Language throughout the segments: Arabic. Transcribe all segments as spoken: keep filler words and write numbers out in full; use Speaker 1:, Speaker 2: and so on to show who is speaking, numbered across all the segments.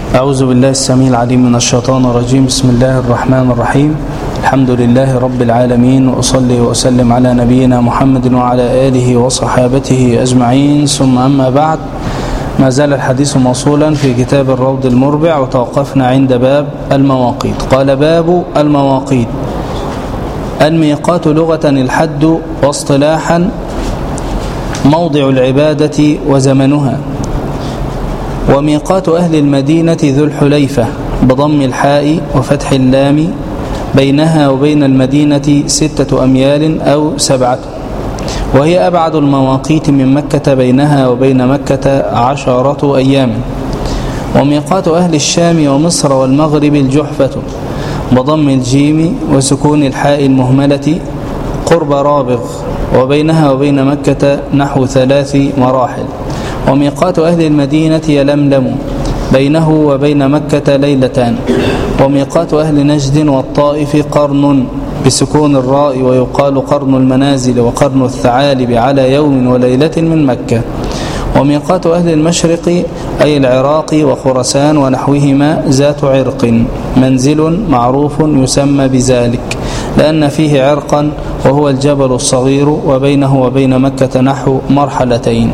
Speaker 1: أعوذ بالله السميع العليم من الشيطان الرجيم. بسم الله الرحمن الرحيم. الحمد لله رب العالمين، وأصلي وأسلم على نبينا محمد وعلى آله وصحابته أجمعين، ثم أما بعد. ما زال الحديث موصولا في كتاب الروض المربع، وتوقفنا عند باب المواقيت. قال: باب المواقيت. الميقات لغة الحد، واصطلاحا موضع العبادة وزمنها. وميقات أهل المدينة ذو الحليفة بضم الحاء وفتح اللام، بينها وبين المدينة ستة أميال أو سبعة، وهي أبعد المواقيت من مكة، بينها وبين مكة عشرة أيام. وميقات أهل الشام ومصر والمغرب الجحفة بضم الجيم وسكون الحاء المهملة قرب رابغ، وبينها وبين مكة نحو ثلاث مراحل. وميقات أهل المدينة يلملم، بينه وبين مكة ليلتان. وميقات أهل نجد والطائف قرن بسكون الراء، ويقال قرن المنازل وقرن الثعالب على يوم وليلة من مكة. وميقات أهل المشرق أي العراق وخرسان ونحوهما ذات عرق، منزل معروف يسمى بذلك لأن فيه عرقا وهو الجبل الصغير، وبينه وبين مكة نحو مرحلتين.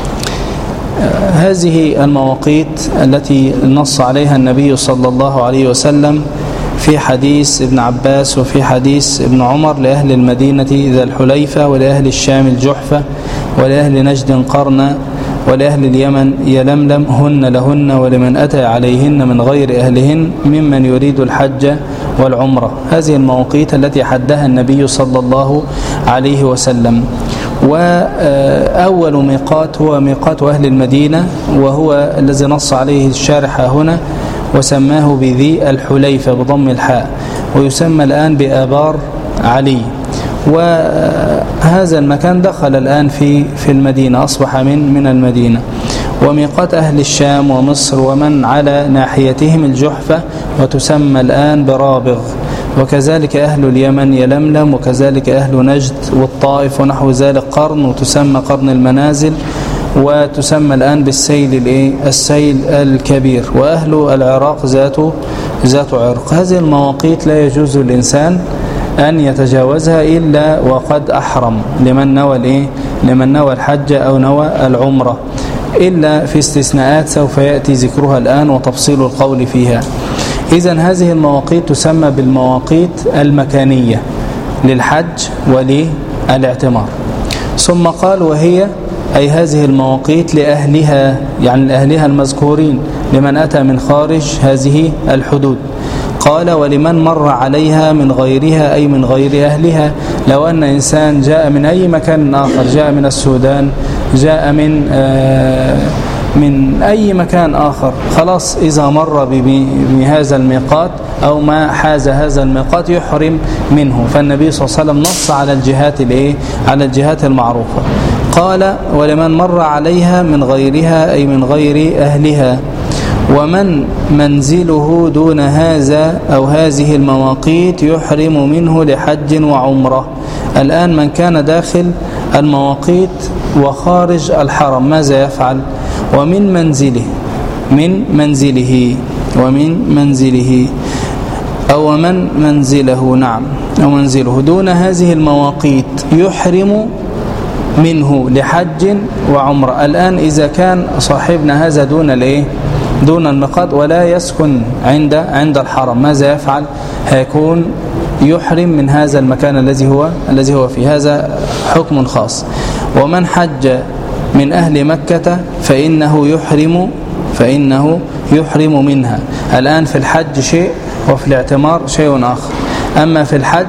Speaker 1: هذه المواقيت التي نص عليها النبي صلى الله عليه وسلم في حديث ابن عباس وفي حديث ابن عمر: لأهل المدينة ذا الحليفة، ولأهل الشام الجحفة، ولأهل نجد قرن، ولأهل اليمن يلملم، هن لهن ولمن أتى عليهن من غير أهلهن ممن يريد الحج والعمرة. هذه المواقيت التي حدها النبي صلى الله عليه وسلم. وأول ميقات هو ميقات أهل المدينة، وهو الذي نص عليه الشارح هنا وسماه بذي الحليفة بضم الحاء، ويسمى الآن بآبار علي. وهذا المكان دخل الآن في في المدينة، أصبح من من المدينة. وميقات أهل الشام ومصر ومن على ناحيتهم الجحفة، وتسمى الآن برابغ. وكذلك أهل اليمن يلملم، وكذلك أهل نجد والطائف ونحو ذلك قرن، وتسمى قرن المنازل، وتسمى الآن بالسيل السيل الكبير. وأهل العراق ذات ذات عرق. هذه المواقيت لا يجوز للإنسان أن يتجاوزها إلا وقد أحرم، لمن نوى الإيه لمن نوى الحج أو نوى العمرة، إلا في استثناءات سوف يأتي ذكرها الآن وتفصيل القول فيها. إذن هذه المواقيت تسمى بالمواقيت المكانية للحج وللاعتمار. ثم قال: وهي أي هذه المواقيت لأهلها، يعني لأهلها المذكورين، لمن أتى من خارج هذه الحدود. قال: ولمن مر عليها من غيرها أي من غير أهلها. لو أن إنسان جاء من أي مكان آخر، جاء من السودان، جاء من آه من أي مكان آخر، خلاص إذا مر بهذا الميقات أو ما حاز هذا الميقات يحرم منه. فالنبي صلى الله عليه وسلم نص على الجهات الإيه على الجهات المعروفة. قال: ولمن مر عليها من غيرها أي من غير أهلها. ومن منزله دون هذا أو هذه المواقيت يحرم منه لحج وعمرة. الآن من كان داخل المواقيت وخارج الحرم ماذا يفعل؟ ومن منزله من منزله ومن منزله أو من منزله نعم أو منزله دون هذه المواقيت يحرم منه لحج وعمرة. الآن إذا كان صاحبنا هذا دون الايه دون الميقات ولا يسكن عند عند الحرم، ماذا يفعل؟ هيكون يحرم من هذا المكان الذي هو الذي هو فيه. هذا حكم خاص. ومن حج من أهل مكة فإنه يحرم فإنه يحرم منها. الآن في الحج شيء وفي الاعتمار شيء آخر. أما في الحج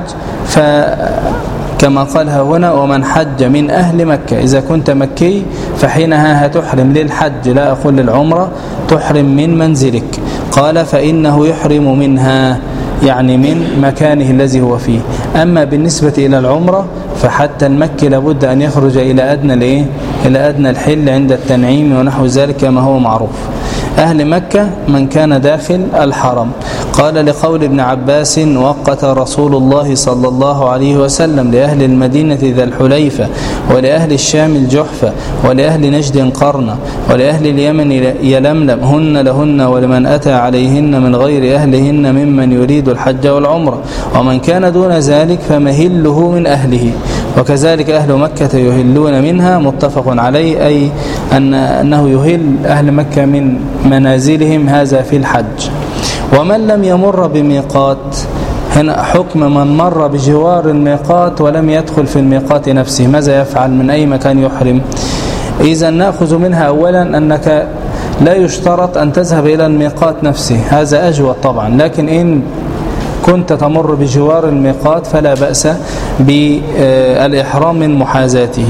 Speaker 1: فكما قالها هنا: ومن حج من أهل مكة. إذا كنت مكي فحينها هتحرم للحج، لا أقول للعمرة، تحرم من منزلك. قال: فإنه يحرم منها، يعني من مكانه الذي هو فيه. أما بالنسبة إلى العمرة فحتى المكي لابد أن يخرج إلى أدنى الإيه إلى أدنى الحل عند التنعيم ونحو ذلك كما هو معروف. أهل مكة من كان داخل الحرم. قال لقول ابن عباس وقت رسول الله صلى الله عليه وسلم لأهل المدينة ذا الحليفة ولأهل الشام الجحفة ولأهل نجد قرن ولأهل اليمن يلملم هن لهن ولمن أتى عليهن من غير أهلهن ممن يريد الحج والعمرة ومن كان دون ذلك فمهله من أهله وكذلك أهل مكة يهلون منها متفق عليه أي أن أنه يهل أهل مكة من منازلهم هذا في الحج. ومن لم يمر بميقات هنا حكم من مر بجوار الميقات ولم يدخل في الميقات نفسه ماذا يفعل من أي مكان يحرم؟ إذا نأخذ منها أولا أنك لا يشترط أن تذهب إلى الميقات نفسه هذا أجود طبعا لكن إن كنت تمر بجوار الميقات فلا بأس بالإحرام من محاذاته.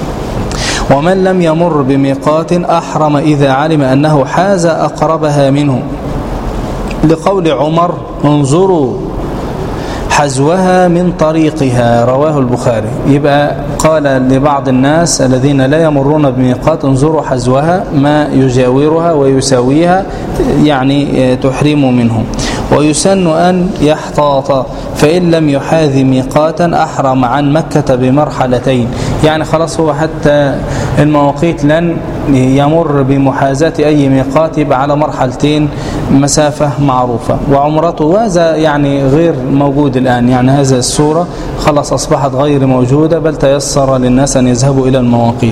Speaker 1: ومن لم يمر بميقات أحرم إذا علم أنه حاز أقربها منه لقول عمر انظروا حزوها من طريقها رواه البخاري. يبقى قال لبعض الناس الذين لا يمرون بميقات انظروا حزوها ما يجاورها ويساويها يعني تحرموا منهم. ويسن أن يحتاط فإن لم يحاذي ميقاتا أحرم عن مكة بمرحلتين يعني خلاص هو حتى المواقيت لن يمر بمحاذاة أي ميقات يبقى على مرحلتين مسافة معروفة. وعمرته هذا يعني غير موجود الآن يعني هذا الصورة خلاص أصبحت غير موجودة بل تيسر للناس أن يذهبوا إلى المواقيت.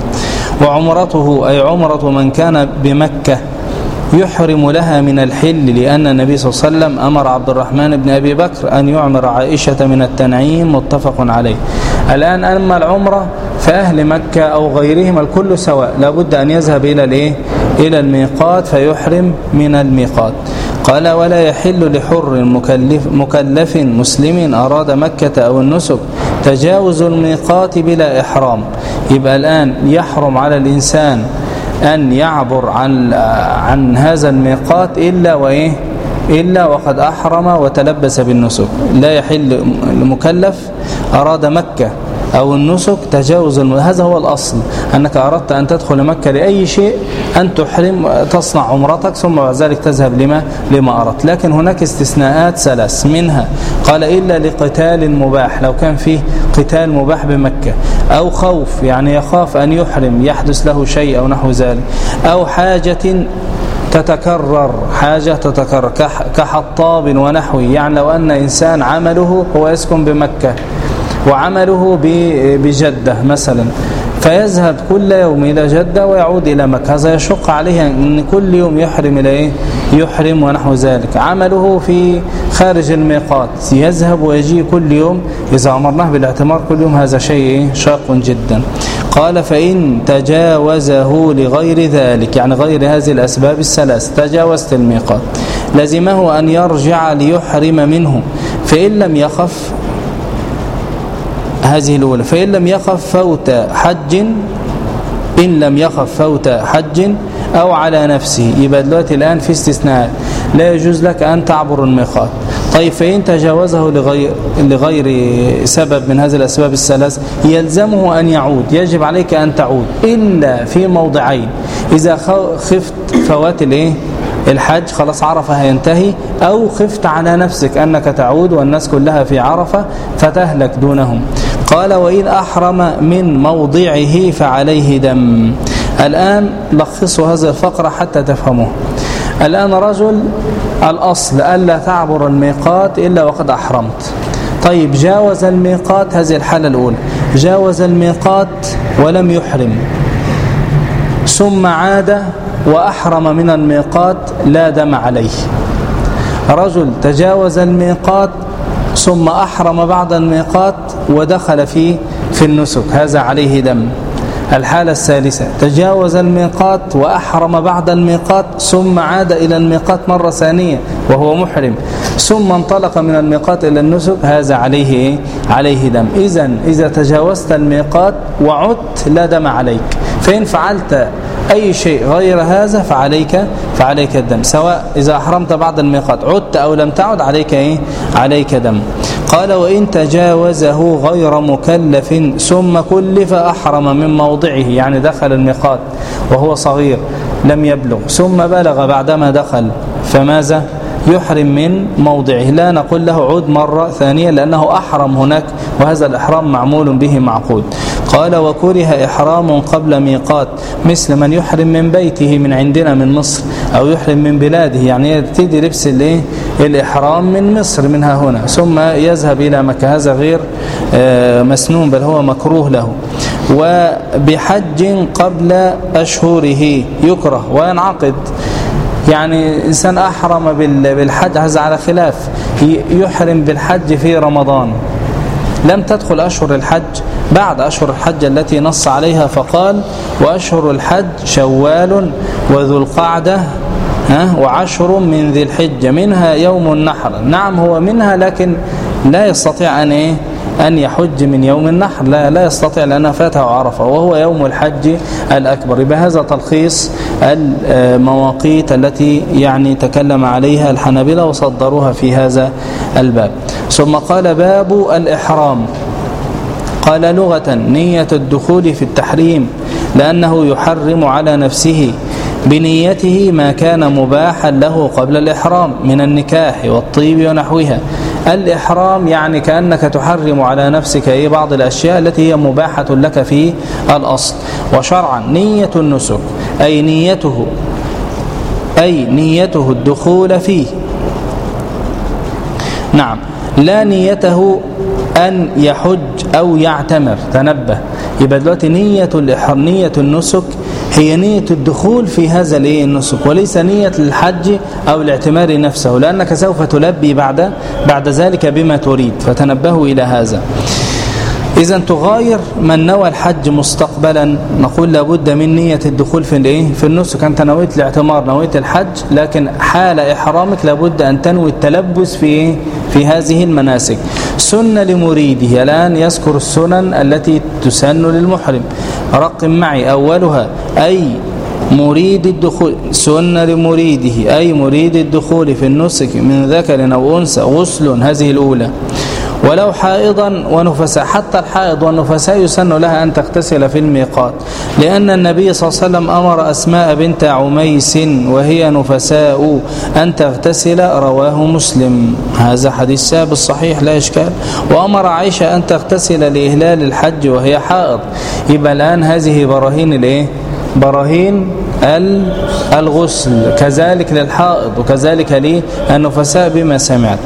Speaker 1: وعمرته أي عمرة من كان بمكة يحرم لها من الحل لأن النبي صلى الله عليه وسلم أمر عبد الرحمن بن أبي بكر أن يعمر عائشة من التنعيم متفق عليه. الآن أما العمرة فأهل مكة أو غيرهم الكل سواء لابد أن يذهب إلى الإيه؟ إلى الميقات فيحرم من الميقات. قال ولا يحل لحر مكلف, مكلف مسلم أراد مكة أو النسك تجاوز الميقات بلا إحرام. يبقى الآن يحرم على الإنسان أن يعبر عن عن هذا الميقات إلا وإيه إلا وقد أحرم وتلبس بالنسك. لا يحل المكلف أراد مكة أو النسك تجاوز الم... هذا هو الأصل أنك أردت أن تدخل مكة لأي شيء أن تحرم تصنع عمرتك ثم بعد ذلك تذهب لما لما أردت. لكن هناك استثناءات ثلاث منها قال إلا لقتال مباح لو كان فيه قتال مباح بمكة أو خوف يعني يخاف أن يحرم يحدث له شيء أو نحو ذلك أو حاجة تتكرر حاجة تتكرر كحطاب ونحوه يعني لو أن إنسان عمله هو يسكن بمكة وعمله بجدة مثلا فيذهب كل يوم إلى جدة ويعود إلى مكة هذا يشق عليه أن كل يوم يحرم إلى إيه؟ يحرم ونحو ذلك. عمله في خارج الميقات يذهب ويجي كل يوم إذا أمرناه بالاعتمار كل يوم هذا شيء شاق جدا. قال فإن تجاوزه لغير ذلك يعني غير هذه الأسباب الثلاث تجاوزت الميقات لزمه أن يرجع ليحرم منه فإن لم يخف هذه الأولى فإن لم يخف فوت حج إن لم يخف فوت حج أو على نفسه يبقى دلوقتي الآن في استثناء لا يجوز لك أن تعبر الميقات. طيب فإن تجاوزه لغير, لغير سبب من هذه الأسباب الثلاث يلزمه أن يعود يجب عليك أن تعود إلا في موضعين إذا خفت فوات الإيه الحج خلاص عرفة هينتهي أو خفت على نفسك أنك تعود والناس كلها في عرفة فتهلك دونهم. قال وإن أحرم من موضعه فعليه دم. الآن لخصوا هذه الفقرة حتى تفهموه. الآن رجل الأصل ألا تعبر الميقات إلا وقد أحرمت. طيب جاوز الميقات هذه الحالة الأولى جاوز الميقات ولم يحرم ثم عاد وأحرم من الميقات لا دم عليه. رجل تجاوز الميقات ثم أحرم بعد الميقات ودخل في في النسك هذا عليه دم. الحالة الثالثة تجاوز الميقات وأحرم بعد الميقات ثم عاد إلى الميقات مرة ثانية وهو محرم ثم انطلق من الميقات إلى النسك هذا عليه عليه دم. إذن إذا تجاوزت الميقات وعدت لا دم عليك. فإن فعلت أي شيء غير هذا فعليك فعليك الدم سواء إذا أحرمت بعد الميقات عدت أو لم تعد عليك إيه؟ عليك دم. قال وإن تجاوزه غير مكلف ثم كلف أحرم من موضعه يعني دخل الميقات وهو صغير لم يبلغ ثم بلغ بعدما دخل فماذا؟ يحرم من موضعه، لا نقول له عود مرة ثانية لأنه أحرم هناك، وهذا الإحرام معمول به معقود. قال وكره إحرام قبل ميقات مثل من يحرم من بيته من عندنا من مصر أو يحرم من بلاده، يعني يبتدي لبس الإحرام من مصر منها هنا ثم يذهب إلى مكة، هذا غير مسنون بل هو مكروه له. وبحج قبل أشهره يكره وينعقد، يعني إنسان أحرم بالحج، هذا على خلاف، يحرم بالحج في رمضان، لم تدخل أشهر الحج بعد أشهر الحج التي نص عليها فقال وأشهر الحج شوال وذو القعدة وعشر من ذي الحجة منها يوم النحر. نعم هو منها، لكن لا يستطيع أن إيه أن يحج من يوم النحر، لا, لا يستطيع لأنها فاته عرفة وهو يوم الحج الأكبر. بهذا تلخيص المواقيت التي يعني تكلم عليها الحنابلة وصدروها في هذا الباب. ثم قال باب الإحرام، قال لغة نية الدخول في التحريم لأنه يحرم على نفسه بنيته ما كان مباحا له قبل الإحرام من النكاح والطيب ونحوها. الإحرام يعني كأنك تحرم على نفسك أي بعض الأشياء التي هي مباحة لك في الأصل. وشرعا نية النسك أي نيته أي نيته الدخول فيه، نعم لا نيته أن يحج أو يعتمر. تنبه، يبقى دلوقتي نية الإحرام نية النسك هي نية الدخول في هذا النسك وليس نية الحج أو الاعتمار نفسه، لأنك سوف تلبي بعد بعد ذلك بما تريد، فتنبهوا إلى هذا. إذا تغاير من نوى الحج مستقبلا، نقول لابد من نية الدخول في الايه في النسك. أنت نويت الاعتمار نويت الحج، لكن حال إحرامك لابد أن تنوي التلبس في في هذه المناسك. سنة لمريده، الآن يذكر السنن التي تسن للمحرم. رقم معي أولها أي مريد الدخول، سنة لمريده أي مريد الدخول في النسك من ذكر أو أنثى غسل، هذه الأولى، ولو حائضا ونفساء. حتى الحائض والنفساء يسن لها أن تغتسل في الميقات، لأن النبي صلى الله عليه وسلم أمر أسماء بنت عميس وهي نفساء أن تغتسل، رواه مسلم، هذا حديث ثابت صحيح لا إشكال. وأمر عائشة أن تغتسل لإهلال الحج وهي حائض. يبقى الآن هذه براهين الإيه؟ براهين الغسل، كذلك للحائض وكذلك للنفساء بما سمعت.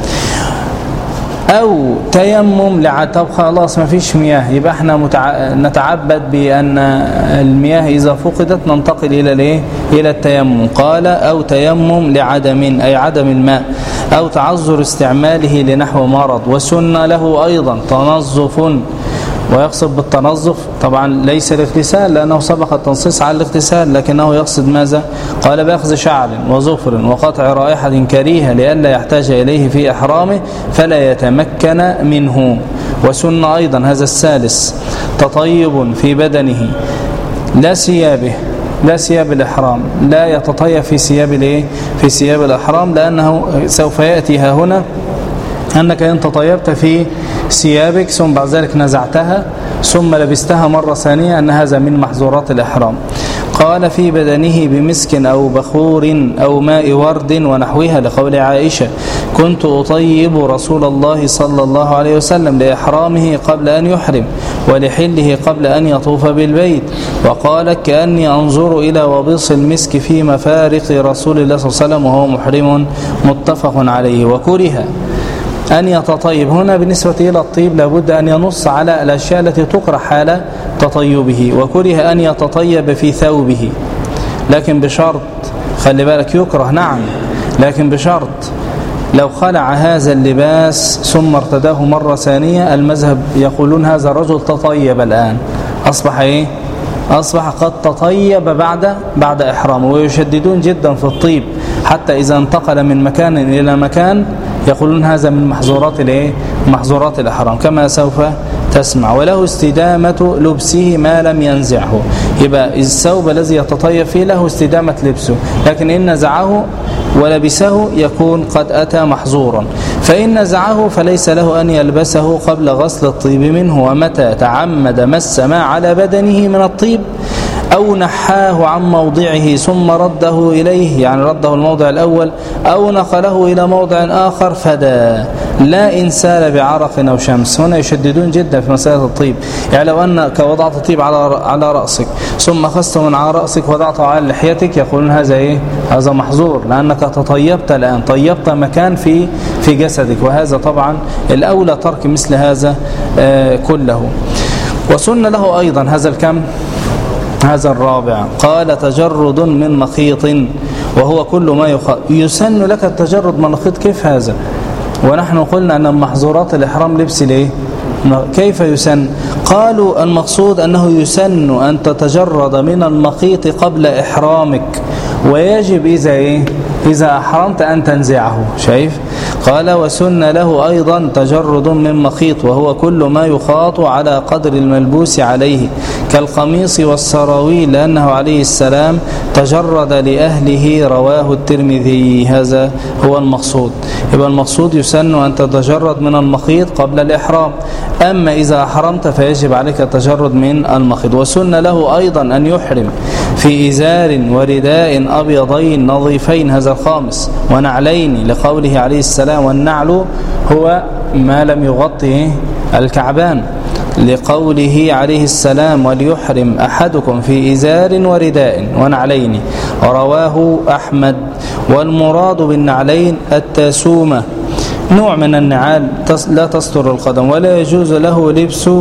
Speaker 1: أو تيمم لعتب، خلاص ما فيش مياه، يبقى احنا متع... نتعبد بأن المياه إذا فقدت ننتقل إلى الايه إلى التيمم. قال أو تيمم لعدم أي عدم الماء، أو تعذر استعماله لنحو مرض. وسن له أيضا تنظف، ويقصد بالتنظف طبعا ليس الاغتسال لأنه سبق التنصيص على الاغتسال، لكنه يقصد ماذا؟ قال بأخذ شعر وظفر وقطع رائحة كريهة لئلا يحتاج إليه في إحرامه فلا يتمكن منه. وسن أيضا هذا الثالث تطيب في بدنه لا ثيابه، لا ثياب الإحرام، لا يتطيب في ثياب الايه في ثياب الإحرام، لأنه سوف يأتي ها هنا أنك إن تطيبت في ثيابك ثم بعد ذلك نزعتها ثم لبستها مرة ثانية أن هذا من محظورات الإحرام. قال في بدنه بمسك أو بخور أو ماء ورد ونحوها، لقول عائشة كنت أطيب رسول الله صلى الله عليه وسلم لإحرامه قبل أن يحرم ولحله قبل أن يطوف بالبيت. وقالت كأني أنظر إلى وبيص المسك في مفارق رسول الله صلى الله عليه وسلم وهو محرم، متفق عليه. وكره أن يتطيب، هنا بالنسبة إلى الطيب لابد أن ينص على الأشياء التي تكره حال تطيبه. وكره أن يتطيب في ثوبه، لكن بشرط، خلي بالك يكره نعم، لكن بشرط لو خلع هذا اللباس ثم ارتداه مرة ثانية، المذهب يقولون هذا الرجل تطيب الآن، أصبح إيه؟ أصبح قد تطيب بعد بعد إحرامه. ويشددون جدا في الطيب حتى إذا انتقل من مكان إلى مكان يقولون هذا من محظورات الايه محظورات الإحرام كما سوف تسمع. وله استدامة لبسه ما لم ينزعه، يبقى الثوب الذي يتطيب فيه له استدامة لبسه، لكن إن نزعه ولبسه يكون قد أتى محظورا. فإن نزعه فليس له أن يلبسه قبل غسل الطيب منه. ومتى تعمد مس ما على بدنه من الطيب أو نحاه عن موضعه ثم رده إليه، يعني رده الموضع الأول، أو نقله إلى موضع آخر فدا، لا إن سال بعرق أو شمس. هنا يشددون جدا في مسألة الطيب، يعني لو أنك وضعت طيب على على رأسك ثم أخذته من على رأسك وضعته على لحيتك، يقولون هذا إيه؟ هذا محظور، لأنك تطيبت الآن، طيبت مكان في في جسدك، وهذا طبعا الأولى ترك مثل هذا آه كله. وسن له أيضا هذا الكم، هذا الرابع، قال تجرد من مخيط، وهو كل ما يخ... يسن لك التجرد من مخيط. كيف هذا ونحن قلنا أن محظورات الإحرام لبس ليه؟ كيف يسن؟ قالوا المقصود أنه يسن أن تتجرد من المخيط قبل إحرامك، ويجب إذا إيه؟ إذا أحرمت أن تنزعه. شايف؟ قال وسن له أيضا تجرد من مخيط، وهو كل ما يخاط على قدر الملبوس عليه كالقميص والسراويل، لأنه عليه السلام تجرد لأهله، رواه الترمذي. هذا هو المقصود. يبقى المقصود يسن أن تتجرد من المخيط قبل الإحرام، أما إذا أحرمت فيجب عليك التجرد من المخيط. وسن له أيضا أن يحرم في إزار ورداء أبيضين نظيفين، هذا الخامس، ونعلين، لقوله عليه السلام والنعل هو ما لم يغطي الكعبان، لقوله عليه السلام وليحرم أحدكم في إزار ورداء ونعلين، رواه أحمد. والمراد بالنعلين التاسومة، نوع من النعال لا تستر القدم، ولا يجوز له لبس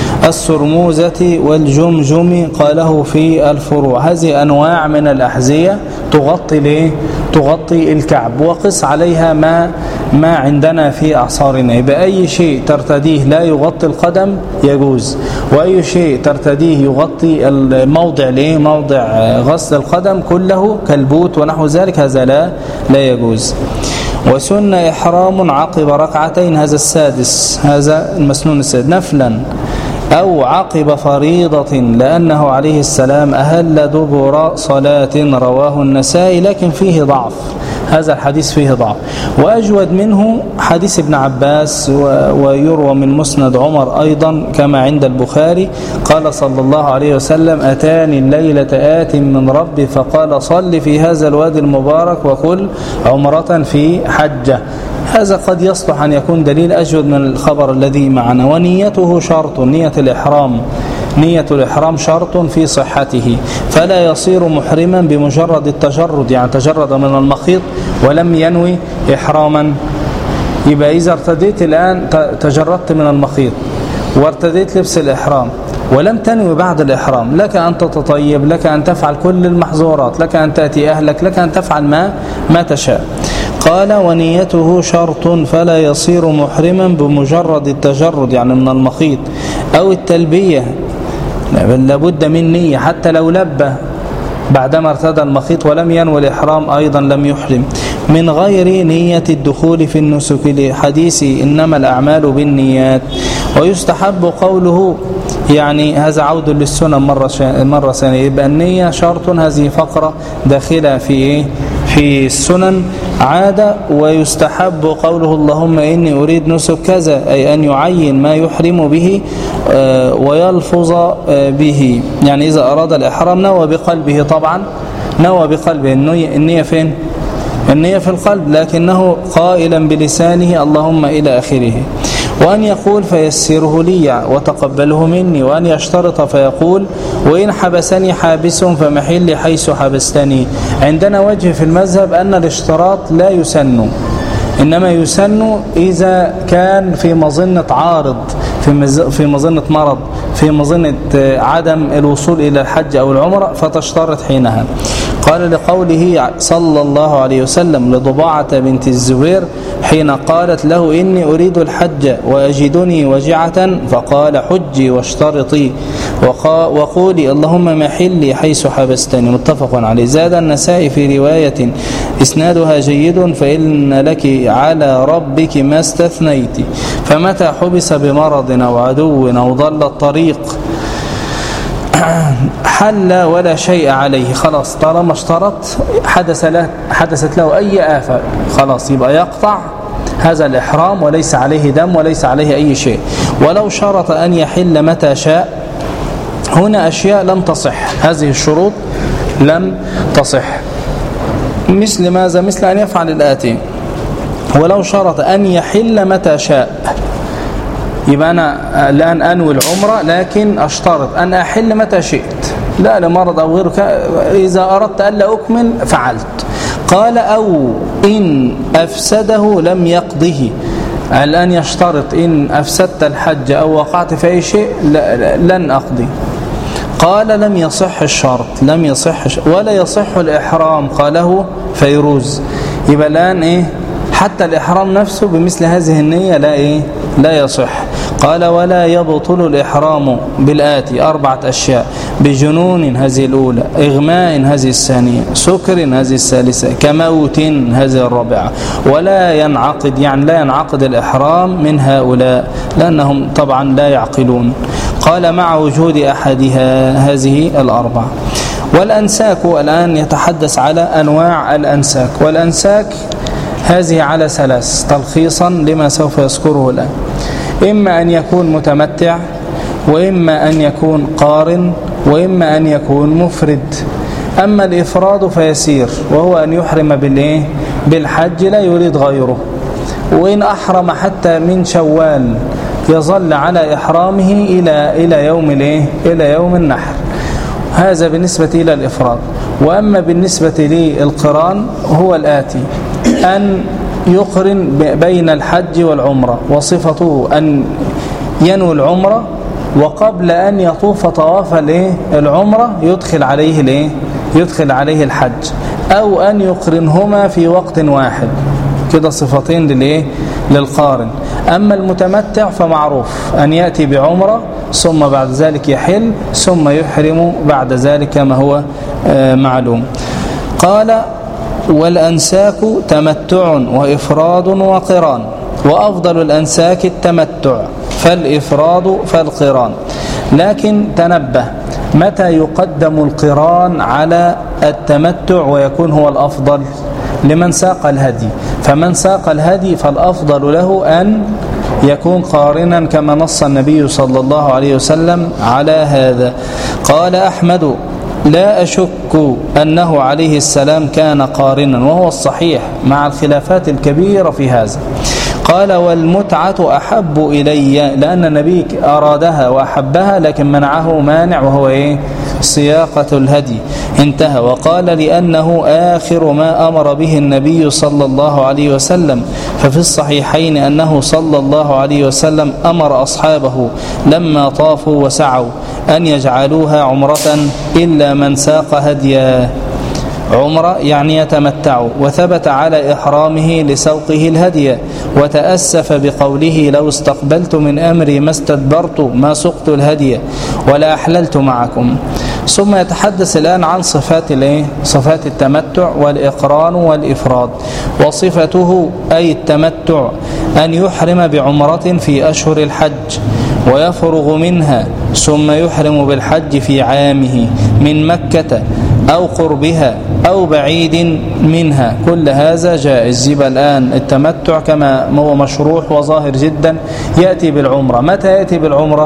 Speaker 1: السرموزة والجمجم، قاله في الفروع. هذه أنواع من الأحذية تغطي ليه؟ تغطي الكعب، وقس عليها ما ما عندنا في أعصارنا. بأي شيء ترتديه لا يغطي القدم يجوز، وأي شيء ترتديه يغطي الموضع ليه؟ موضع غسل القدم كله كالبوت ونحو ذلك، هذا لا لا يجوز. وسن إحرام عقب ركعتين، هذا السادس، هذا المسنون السادس، نفلا أو عقب فريضة، لأنه عليه السلام أهل دبر صلاة، رواه النسائي، لكن فيه ضعف، هذا الحديث فيه ضعف. وأجود منه حديث ابن عباس، ويروى من مسند عمر أيضا كما عند البخاري، قال صلى الله عليه وسلم أتاني الليلة آت من ربي فقال صل في هذا الوادي المبارك وكل عمرة في حجة. هذا قد يصلح أن يكون دليل أجود من الخبر الذي معنا. ونيته شرط، نية الإحرام، نية الإحرام شرط في صحته، فلا يصير محرما بمجرد التجرد، يعني تجرد من المخيط ولم ينوي إحراما. يبقى إذا ارتديت الآن تجردت من المخيط وارتديت لبس الإحرام ولم تنوي بعد الإحرام، لك أن تتطيب، لك أن تفعل كل المحظورات، لك أن تأتي أهلك، لك أن تفعل ما ما تشاء. قال ونيته شرط، فلا يصير محرما بمجرد التجرد يعني من المخيط أو التلبية، بل لابد من نية، حتى لو لبى بعدما ارتدى المخيط ولم ينوي الإحرام أيضا لم يحرم، من غير نية الدخول في النسك، لحديث إنما الأعمال بالنيات. ويستحب قوله، يعني هذا عود للسنة مرة مرة ثانية، يبقى النية شرط، هذه فقرة داخلة في إيه؟ في السنن عادة. ويستحب قوله اللهم إني أريد نسك كذا، أي أن يعين ما يحرم به ويلفظ به، يعني إذا أراد الإحرام نوى بقلبه، طبعا نوى بقلبه، النية, النية فين؟ النية في القلب، لكنه قائلا بلسانه اللهم إلى آخره. وأن يقول فيسره لي وتقبله مني، وأن يشترط فيقول وإن حبسني حابس فمحل حيث حبستني. عندنا وجه في المذهب أن الاشتراط لا يسن، إنما يسن إذا كان في مظنة عارض، في مظنة مرض، في مظنة عدم الوصول إلى الحج أو العمرة، فتشترط حينها. قال لقوله صلى الله عليه وسلم لضباعة بنت الزبير حين قالت له إني أريد الحج وأجدني وجعة، فقال حجي واشترطي وقولي اللهم محلي حيث حبستني، متفق عليه. زاد النسائي في رواية إسنادها جيد فإن لك على ربك ما استثنيت، فمتى حبس بمرض أو عدو أو ضل الطريق حل ولا شيء عليه، خلاص طالما اشترط حدث له حدثت له أي آفة، خلاص يبقى يقطع هذا الإحرام وليس عليه دم وليس عليه أي شيء. ولو شرط أن يحل متى شاء هنا أشياء لم تصح، هذه الشروط لم تصح. مثل ماذا؟ مثل أن يفعل الآتي: ولو شرط أن يحل متى شاء، يبقى أنا الآن أنوي العمرة لكن أشترط أن أحل متى شئت، لا لمرض أو غيره، إذا أردت ألا أكمل فعلت. قال: أو إن أفسده لم يقضه، الآن يشترط إن أفسدت الحج أو وقعت في أي شيء لن أقضي. قال: لم يصح الشرط، لم يصح ولا يصح الإحرام، قاله فيروز. يبقى الآن إيه؟ حتى الإحرام نفسه بمثل هذه النية لا إيه؟ لا يصح. قال: ولا يبطل الإحرام بالآتي: أربعة أشياء: بجنون هذه الأولى، إغماء هذه الثانية، سكر هذه الثالثة، كموت هذه الرابعة. ولا ينعقد، يعني لا ينعقد الإحرام من هؤلاء لأنهم طبعا لا يعقلون. قال: مع وجود أحدها، هذه الأربعة. والأنساك، الآن يتحدث على أنواع الأنساك. والأنساك هذه على ثلاث، تلخيصا لما سوف يذكره الآن: إما أن يكون متمتع، وإما أن يكون قارن، وإما أن يكون مفرد. أما الإفراد فيسير، وهو أن يحرم بالإيه؟ بالحج لا يريد غيره، وإن أحرم حتى من شوال يظل على إحرامه إلى إلى يوم الإيه؟ إلى يوم النحر. هذا بالنسبة إلى الإفراد. وأما بالنسبة للقران هو الآتي: أن يقرن بين الحج والعمرة، وصفته أن ينوي العمرة وقبل أن يطوف طواف العمرة يدخل عليه الايه؟ يدخل عليه الحج، أو أن يقرنهما في وقت واحد. كده صفتين للايه؟ للقارن. أما المتمتع فمعروف أن يأتي بعمرة ثم بعد ذلك يحل ثم يحرم بعد ذلك كما هو معلوم. قال: والأنساك تمتع وإفراد وقران، وأفضل الأنساك التمتع، فالإفراد فالقران. لكن تنبه، متى يقدم القران على التمتع ويكون هو الأفضل؟ لمن ساق الهدي. فمن ساق الهدي فالأفضل له أن يكون قارنا كما نص النبي صلى الله عليه وسلم على هذا. قال أحمد: لا أشك أنه عليه السلام كان قارنا، وهو الصحيح مع الخلافات الكبيرة في هذا. قال: والمتعة أحب إلي، لأن النبي أرادها وأحبها لكن منعه مانع وهو إيه؟ سياقة الهدي. انتهى. وقال: لأنه آخر ما أمر به النبي صلى الله عليه وسلم. ففي الصحيحين أنه صلى الله عليه وسلم أمر أصحابه لما طافوا وسعوا أن يجعلوها عمرة إلا من ساق هديا. عمرة يعني يتمتع، وثبت على إحرامه لسوقه الهدي، وتأسف بقوله: لو استقبلت من أمري ما استدبرت ما سقت الهدي ولا أحللت معكم. ثم يتحدث الآن عن صفات الايه؟ صفات التمتع والإقران والإفراد. وصفته أي التمتع أن يحرم بعمرة في أشهر الحج ويفرغ منها ثم يحرم بالحج في عامه من مكة أو قربها أو بعيد منها. كل هذا جائز. يبقى الآن التمتع كما هو مشروح وظاهر جدا يأتي بالعمرة. متى يأتي بالعمرة؟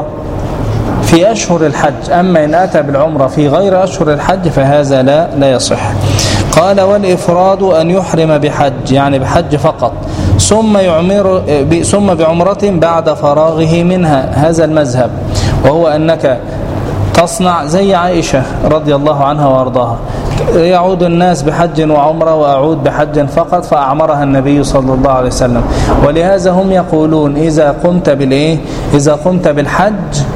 Speaker 1: في أشهر الحج. أما إن أتى بالعمرة في غير أشهر الحج فهذا لا لا يصح. قال: والإفراد أن يحرم بحج، يعني بحج فقط، ثم يعمر ثم بعمرة بعد فراغه منها. هذا المذهب، وهو أنك تصنع زي عائشة رضي الله عنها وارضاها: يعود الناس بحج وعمرة وأعود بحج فقط، فأعمرها النبي صلى الله عليه وسلم. ولهذا هم يقولون: إذا قمت بالإيه؟ إذا قمت بالحج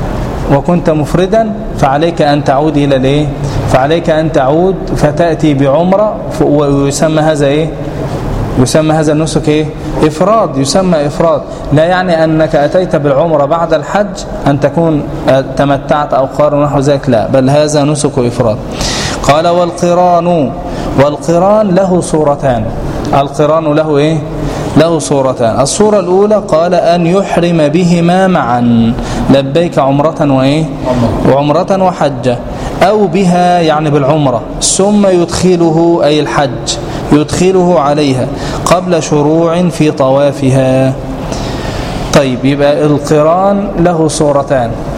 Speaker 1: وكنت مفردا فعليك أن تعود إلى الإيه؟ فعليك أن تعود فتأتي بعمرة، ويسمى هذا إيه؟ يسمى هذا النسك إيه؟ إفراد. يسمى إفراد. لا يعني أنك أتيت بالعمرة بعد الحج أن تكون تمتعت أو قارن نحو ذلك، لا، بل هذا نسك إفراد. قال: والقران والقران له صورتان. القران له إيه؟ له صورتان. الصورة الأولى قال: أن يحرم بهما معا، لبيك عمرة وإيه؟ وعمرة وحجة، أو بها يعني بالعمرة، ثم يدخله أي الحج يدخله عليها قبل شروع في طوافها. طيب، يبقى القران له صورتان: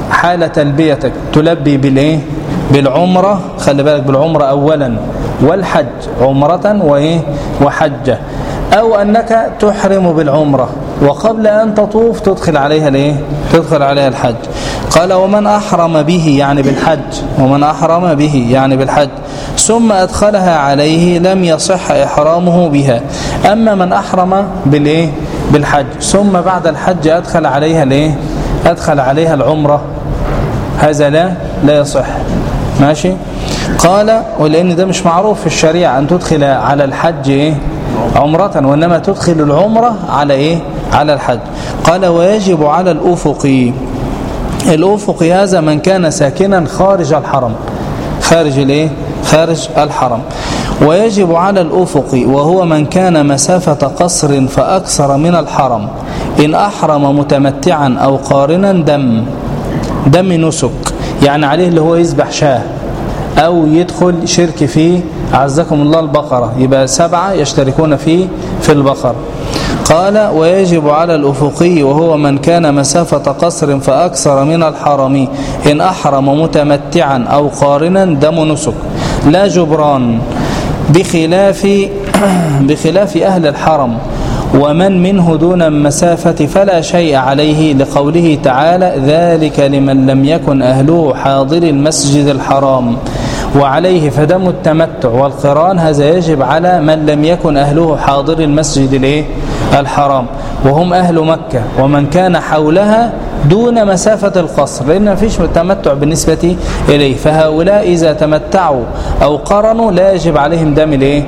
Speaker 1: حال تلبيتك تلبي بالايه بالعمرة، خلي بالك بالعمرة أولا والحج، عمرة وإيه وحجة، أو أنك تحرم بالعمرة وقبل أن تطوف تدخل عليها الإيه تدخل عليها الحج. قال ومن أحرم به يعني بالحج، ومن أحرم به يعني بالحج ثم أدخلها عليه لم يصح إحرامه بها. أما من أحرم بالإيه بالحج ثم بعد الحج أدخل عليها الإيه أدخل عليها العمرة، هذا لا لا يصح. ماشي. قال ولأن ده مش معروف في الشريعة أن تدخل على الحج إيه عمرة، وإنما تدخل العمرة على إيه على الحج. قال ويجب على الأفقي، الأفقي هذا من كان ساكنا خارج الحرم، خارج الإيه خارج الحرم. ويجب على الأفقي وهو من كان مسافة قصر فأكثر من الحرم إن أحرم متمتعا أو قارنا دم دم نسك، يعني عليه اللي هو يذبح شاه أو يدخل شرك فيه عزكم الله البقرة، يبقى سبعة يشتركون فيه في البقرة. قال ويجب على الأفقي وهو من كان مسافة قصر فأكثر من الحرم إن أحرم متمتعا أو قارنا دم نسك لا جبران، بخلاف بخلاف أهل الحرم ومن منه دون المسافة فلا شيء عليه، لقوله تعالى ذلك لمن لم يكن أهله حاضر المسجد الحرام. وعليه فدم التمتع والقران هذا يجب على من لم يكن أهله حاضر المسجد الايه الحرام، وهم أهل مكة ومن كان حولها دون مسافة القصر، لأن ما فيش تمتع بالنسبة إليه. فهؤلاء إذا تمتعوا أو قرنوا لا يجب عليهم دم الايه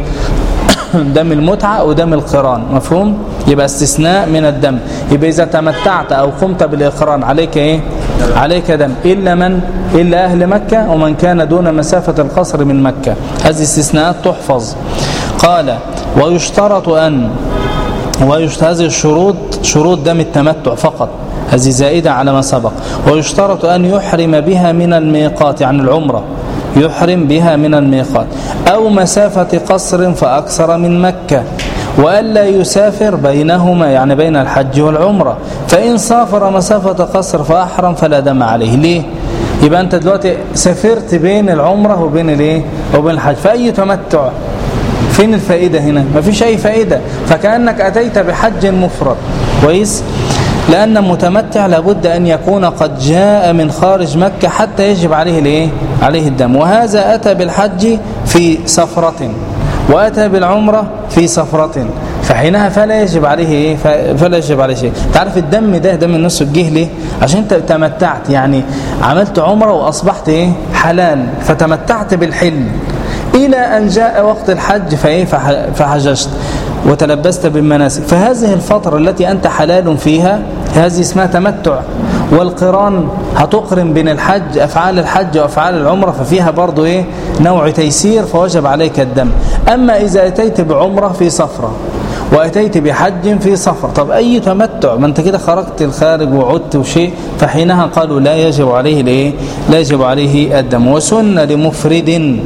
Speaker 1: دم المتعة أو دم القران، مفهوم؟ يبقى استثناء من الدم. يبقى إذا تمتعت أو قمت بالإقران عليك إيه عليك دم، إلا من إلا أهل مكة ومن كان دون مسافة القصر من مكة، هذه استثناءات تحفظ. قال ويشترط أن ويشترط هذه الشروط شروط دم التمتع فقط، هذه زائدة على ما سبق. ويشترط أن يحرم بها من الميقات، يعني العمرة يحرم بها من الميقات، أو مسافة قصر فأكثر من مكة، وألا يسافر بينهما يعني بين الحج والعمرة. فإن سافر مسافة قصر فأحرم فلا دم عليه. ليه؟ يبقى أنت دلوقتي سافرت بين العمرة وبين الايه وبين الحج، فأي تمتع؟ فين الفائدة هنا؟ ما فيش أي فائدة، فكأنك أتيت بحج مفرد. كويس؟ لأن المتمتع لابد أن يكون قد جاء من خارج مكة حتى يجب عليه الايه عليه الدم. وهذا أتى بالحج في سفرة وأتى بالعمرة في سفرة، فحينها فلا يجب عليه ايه فلا يجب عليه شيء. تعرف الدم ده دم النسك جه ليه؟ عشان انت تمتعت، يعني عملت عمرة وأصبحت ايه حلال، فتمتعت بالحل إلى أن جاء وقت الحج فايه فحججت وتلبست بالمناسك. فهذه الفترة التي أنت حلال فيها هذه اسمها تمتع. والقران هتقرن بين الحج، أفعال الحج وأفعال العمرة، ففيها برضو إيه نوع تيسير، فوجب عليك الدم. أما إذا أتيت بعمرة في سفرة وأتيت بحج في سفر، طب أي تمتع؟ ما أنت كده خرجت الخارج وعدت وشيء، فحينها قالوا لا يجب عليه الإيه لا يجب عليه الدم. وسن لمفرد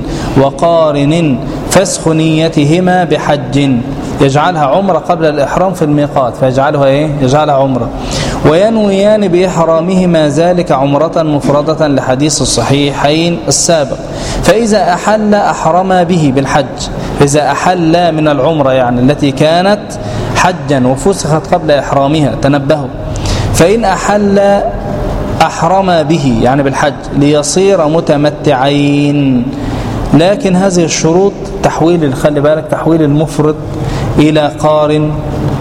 Speaker 1: وقارن فسخ نيتهما بحج، يجعلها عمرة قبل الإحرام في الميقات فيجعلها إيه يجعلها عمرة، وينويان بإحرامهما ذلك عمرة مفردة لحديث الصحيحين السابق. فإذا أحل أحرم به بالحج، إذا أحل من العمرة يعني التي كانت حجا وفسخت قبل إحرامها، تنبهوا. فإن أحل أحرم به يعني بالحج ليصير متمتعين. لكن هذه الشروط تحويل، خلي بالك، تحويل المفرد إلى قارن،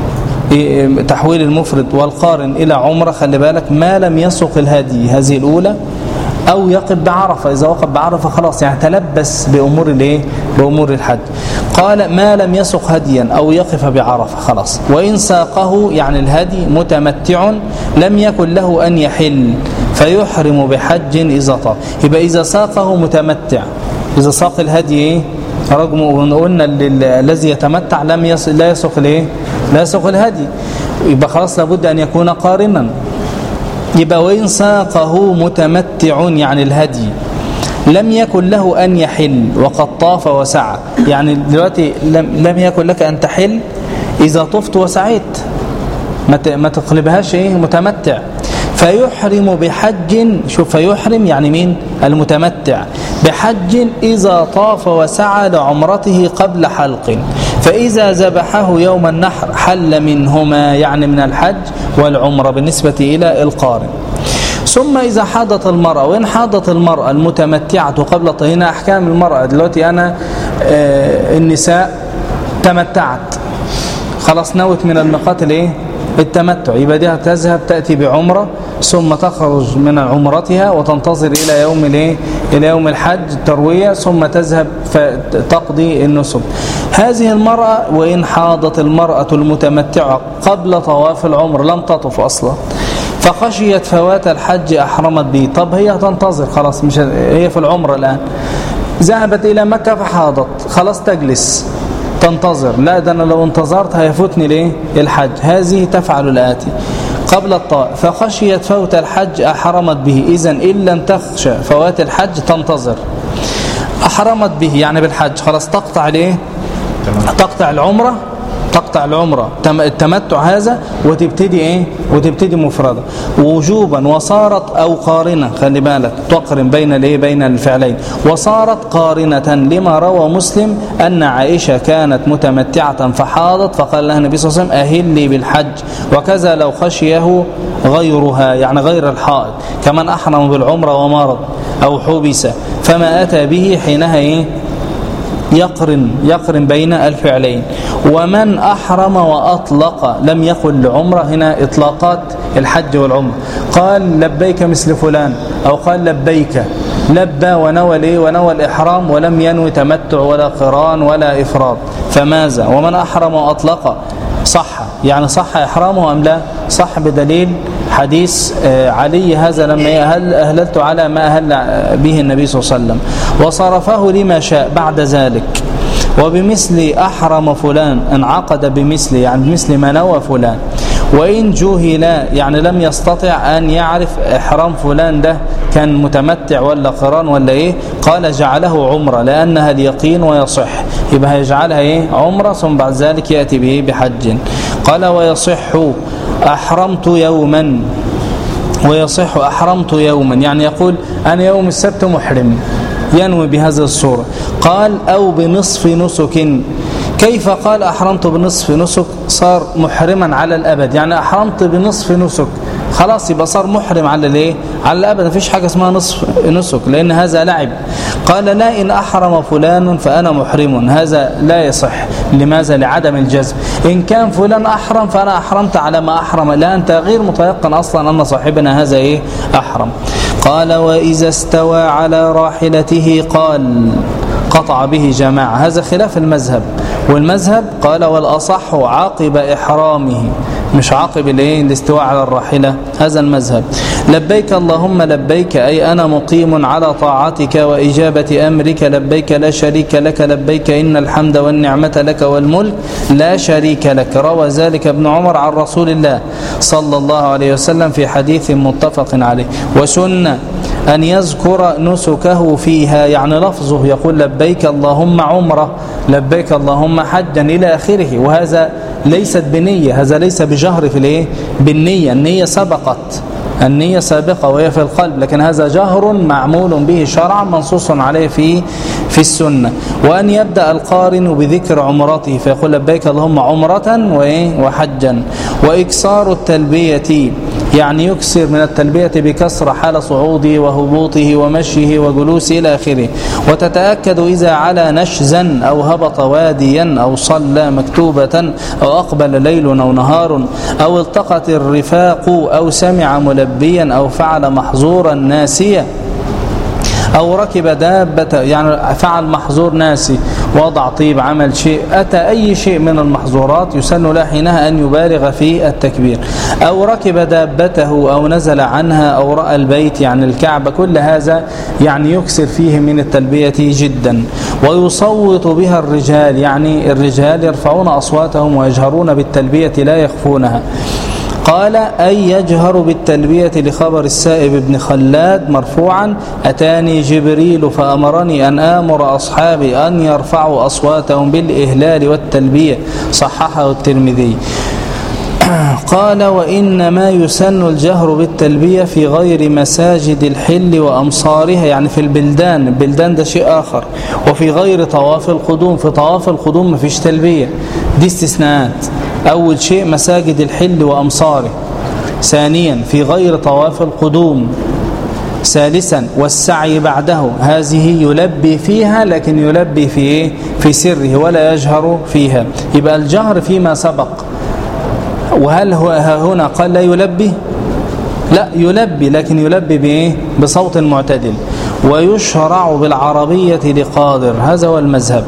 Speaker 1: تحويل المفرد والقارن إلى عمرة، خلي بالك، ما لم يسق الهدي، هذه الأولى، أو يقف بعرفة. إذا وقف بعرفة خلاص يعني تلبس بأمور الايه بأمور الحج. قال ما لم يسق هديا أو يقف بعرفة خلاص. وإن ساقه يعني الهدي متمتع لم يكن له أن يحل فيحرم بحج إذا طاف. يبقى إذا ساقه متمتع، إذا ساق الهدي إيه رغم قلنا الذي يتمتع لم يصل لا يسق الايه لا يسق الهدي، يبقى خلاص لابد أن يكون قارنا. يبقى وإن ساقه متمتع يعني الهدي لم يكن له أن يحل وقد طاف وسعى، يعني دلوقتي لم, لم يكن لك أن تحل إذا طفت وسعيت، ما تقلبهاش إيه متمتع. فيحرم بحج. شوف فيحرم يعني مين؟ المتمتع بحج إذا طاف وسعى لعمرته قبل حلق، فإذا ذبحه يوم النحر حل منهما، يعني من الحج والعمرة بالنسبة إلى القارن. ثم إذا حاضت المرأة، وإن حاضت المرأة المتمتعة قبل طهينا أحكام المرأة. دلوقتي أنا آه النساء تمتعت خلاص، نوت من الميقات الايه؟ التمتع، يبقى دي تذهب تأتي بعمرة ثم تخرج من عمرتها وتنتظر إلى يوم الايه؟ إلى يوم الحج التروية، ثم تذهب فتقضي النسك. هذه المرأة وإن حاضت المرأة المتمتعة قبل طواف العمر لم تطف أصلا، فخشيت فوات الحج أحرمت به. طب هي تنتظر خلاص، مش هي في العمرة الآن، ذهبت إلى مكة فحاضت، خلاص تجلس تنتظر، لا ده أنا لو انتظرت هيفوتني ليه؟ الحج. هذه تفعل الآتي قبل الطواف، فخشيت فوت الحج أحرمت به. إذن إن لم تخشى فوات الحج تنتظر، أحرمت به يعني بالحج، خلاص تقطع ليه؟ تقطع العمرة، تقطع العمرة التمتع هذا وتبتدي ايه؟ وتبتدي مفردة وجوبا. وصارت او قارنة، خلي بالك تقرن بين الايه؟ بين الفعلين. وصارت قارنة لما روى مسلم ان عائشة كانت متمتعة فحاضت فقال لها النبي صلى الله عليه وسلم اهلي بالحج، وكذا لو خشيه غيرها يعني غير الحائض، كمن احرم بالعمرة ومرض او حبس فما اتى به حينها ايه؟ يقرن يقرن بين الفعلين. ومن أحرم وأطلق لم يقل لعمرة، هنا إطلاقات الحج والعمرة، قال لبيك مثل فلان أو قال لبيك، لبى ونوى ليه؟ ونوى الإحرام ولم ينوي تمتع ولا قران ولا إفراد، فماذا؟ ومن أحرم وأطلق صح، يعني صح إحرامه أم لا؟ صح بدليل حديث علي هذا لما أهللت على ما أهل به النبي صلى الله عليه وسلم، وصرفه لما شاء بعد ذلك. وبمثل أحرم فلان انعقد بمثل، يعني بمثل ما نوى فلان. وإن جهل يعني لم يستطع أن يعرف إحرام فلان ده كان متمتع ولا قران ولا إيه، قال جعله عمرة لأنها اليقين ويصح، يبقى يجعلها إيه؟ عمرة، ثم بعد ذلك يأتي به بحج. قال ويصح أحرمت يوما، ويصح أحرمت يوما يعني يقول أنا يوم السبت محرم، ينوي بهذه الصورة. قال أو بنصف نسك. كيف قال أحرمت بنصف نسك؟ صار محرما على الأبد، يعني أحرمت بنصف نسك خلاص يبقى صار محرم على الايه؟ على الأبد، مفيش حاجة اسمها نصف نسك لأن هذا لعب. قال لا إن أحرم فلان فأنا محرم، هذا لا يصح. لماذا؟ لعدم الجزم. إن كان فلان أحرم فأنا أحرمت على ما أحرم، لا أنت غير متيقن أصلا أن صاحبنا هذا إيه؟ أحرم. قال وإذا استوى على راحلته قال قطع به جماعة، هذا خلاف المذهب، والمذهب قال والأصح عقب إحرامه، مش عقب الايه؟ الاستواء على الراحلة، هذا المذهب. لبيك اللهم لبيك أي أنا مقيم على طاعتك وإجابة أمرك، لبيك لا شريك لك، لبيك إن الحمد والنعمة لك والملك لا شريك لك. روى ذلك ابن عمر عن رسول الله صلى الله عليه وسلم في حديث متفق عليه. وسنة أن يذكر نسكه فيها، يعني لفظه يقول لبيك اللهم عمرة، لبيك اللهم حجا إلى آخره، وهذا ليست بنية، هذا ليس بجهر في الايه؟ بالنية، النية سبقت، النية سابقة وهي في القلب، لكن هذا جهر معمول به شرعا منصوص عليه في في السنة. وأن يبدأ القارن بذكر عمرته فيقول لبيك اللهم عمرة وحجا. وإكسار التلبية يعني يكسر من التلبية بكسر حال صعوده وهبوطه ومشيه وجلوسه إلى آخره. وتتأكد إذا على نشزا أو هبط واديا أو صلى مكتوبة أو أقبل ليل أو نهار أو التقت الرفاق أو سمع ملبيا أو فعل محظورا ناسيا أو ركب دابة، يعني فعل محظور ناسي، وضع طيب، عمل شيء، أتى أي شيء من المحظورات يسن له حينها أن يبالغ في التكبير. أو ركب دابته أو نزل عنها أو رأى البيت يعني الكعبة، كل هذا يعني يكسر فيه من التلبية جدا. ويصوت بها الرجال، يعني الرجال يرفعون أصواتهم ويجهرون بالتلبية لا يخفونها. قال أي يجهر بالتلبية لخبر السائب بن خلاد مرفوعا أتاني جبريل فأمرني أن آمر أصحابي أن يرفعوا أصواتهم بالإهلال والتلبية، صححه الترمذي. قال وإنما يسن الجهر بالتلبية في غير مساجد الحل وأمصارها، يعني في البلدان، البلدان ده شيء آخر، وفي غير طواف القدوم، في طواف القدوم ما فيش تلبية، دي استثناءات. أول شيء مساجد الحل وأمصاره، ثانيا في غير طواف القدوم، ثالثا والسعي بعده، هذه يلبي فيها لكن يلبي في إيه؟ في سره ولا يجهر فيها. يبقى الجهر فيما سبق. وهل هو هنا قال لا يلبي؟ لا يلبي، لكن يلبي بإيه؟ بصوت معتدل. ويشرع بالعربية لقادر، هذا هو المذهب.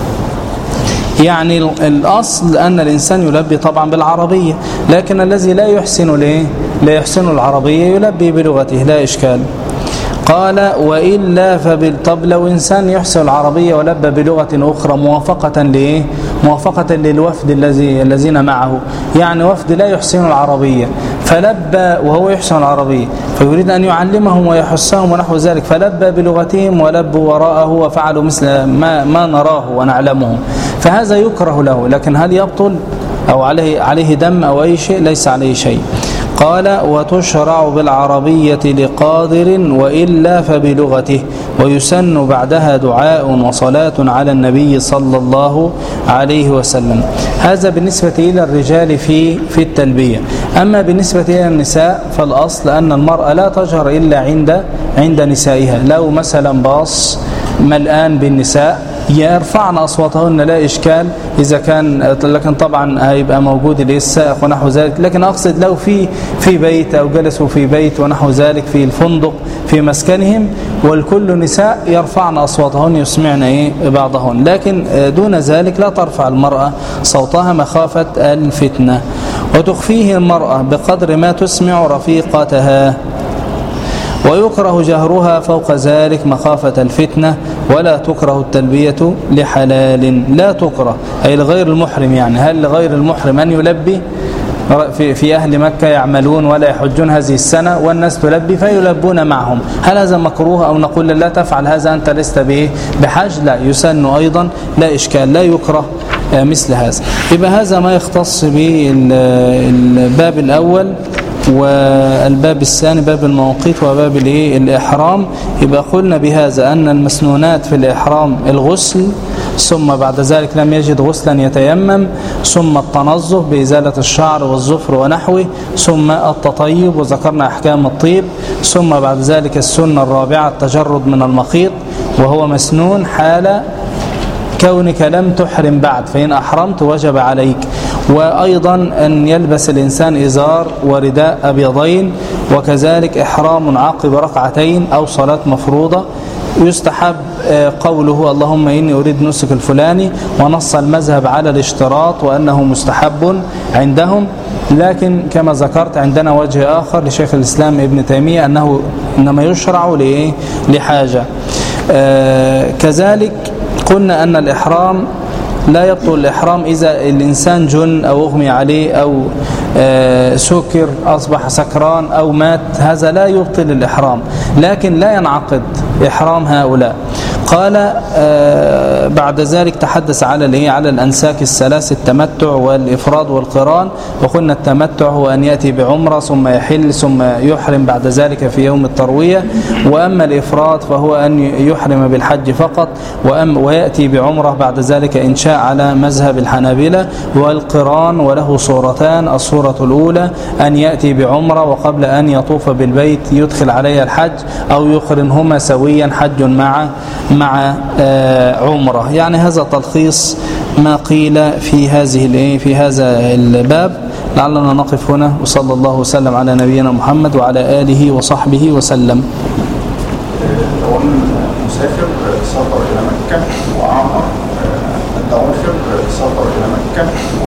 Speaker 1: يعني الأصل أن الإنسان يلبي طبعا بالعربية، لكن الذي لا يحسن ليه؟ لا يحسن العربية يلبي بلغته، لا إشكال. قال وإلا فبال طب لو إنسان يحسن العربية ولبى بلغة أخرى موافقة لإيه؟ موافقة للوفد الذي الذين معه، يعني وفد لا يحسن العربية فلبى وهو يحسن العربية، فيريد أن يعلمهم ويحسهم ونحو ذلك، فلبى بلغتهم ولبوا وراءه وفعلوا مثل ما, ما نراه ونعلمه، فهذا يكره له. لكن هل يبطل أو عليه, عليه دم أو أي شيء؟ ليس عليه شيء. قال وتشرع بالعربية لقادر وإلا فبلغته، ويسن بعدها دعاء وصلاة على النبي صلى الله عليه وسلم. هذا بالنسبة إلى الرجال في في التلبية. أما بالنسبة إلى النساء فالأصل أن المرأة لا تجهر إلا عند عند نسائها. لو مثلا باص ملآن بالنساء يرفعن أصواتهن لا إشكال إذا كان، لكن طبعا هيبقى موجود السائق ونحو ذلك. لكن أقصد لو في في بيت أو جلسوا في بيت ونحو ذلك في الفندق في مسكنهم والكل نساء يرفعن أصواتهن يسمعن إيه بعضهن، لكن دون ذلك لا ترفع المرأة صوتها مخافة الفتنة. وتخفيه المرأة بقدر ما تسمع رفيقتها، ويكره جهرها فوق ذلك مخافة الفتنة، ولا تكره التلبية لحلال، لا تكره أي لغير المحرم. يعني هل لغير المحرم أن يلبي؟ في, في أهل مكة يعملون ولا يحجون هذه السنة والناس تلبي فيلبون معهم، هل هذا مكروه أو نقول لا تفعل هذا أنت لست به بحج؟ لا، يسن أيضا، لا إشكال، لا يكره مثل هذا. يبقى هذا ما يختص بالباب الأول. والباب الثاني باب المواقيت وباب الإحرام. يبقى قلنا بهذا أن المسنونات في الإحرام الغسل، ثم بعد ذلك لم يجد غسلا يتيمم، ثم التنظف بإزالة الشعر والظفر ونحوه، ثم التطيب وذكرنا أحكام الطيب، ثم بعد ذلك السنة الرابعة التجرد من المخيط وهو مسنون حال كونك لم تحرم بعد، فإن أحرمت وجب عليك. وأيضا أن يلبس الإنسان إزار ورداء أبيضين، وكذلك إحرام عقب ركعتين أو صلاة مفروضة. يستحب قوله اللهم إني أريد نسك الفلاني، ونص المذهب على الاشتراط وأنه مستحب عندهم، لكن كما ذكرت عندنا وجه آخر لشيخ الإسلام ابن تيمية أنه إنما يشرع لحاجة. كذلك قلنا أن الإحرام لا يبطل الإحرام إذا الإنسان جن أو أغمي عليه أو سكر أصبح سكران أو مات، هذا لا يبطل الإحرام، لكن لا ينعقد إحرام هؤلاء. قال بعد ذلك تحدث على على الأنساك الثلاث، التمتع والإفراد والقران. وقلنا التمتع هو أن يأتي بعمرة ثم يحل ثم يحرم بعد ذلك في يوم التروية، وأما الإفراد فهو أن يحرم بالحج فقط وأم ويأتي بعمرة بعد ذلك إن شاء على مذهب الحنابلة. والقران وله صورتان، الصورة الأولى أن يأتي بعمرة وقبل أن يطوف بالبيت يدخل عليها الحج، أو يقرنهما سويا حج مع مع عمره. يعني هذا تلخيص ما قيل في هذه في هذا الباب. لعلنا نقف هنا، وصلى الله وسلم على نبينا محمد وعلى آله وصحبه وسلم.
Speaker 2: لو مسافر سافر إلى مكة وعمر، الدوافر سافر إلى مكة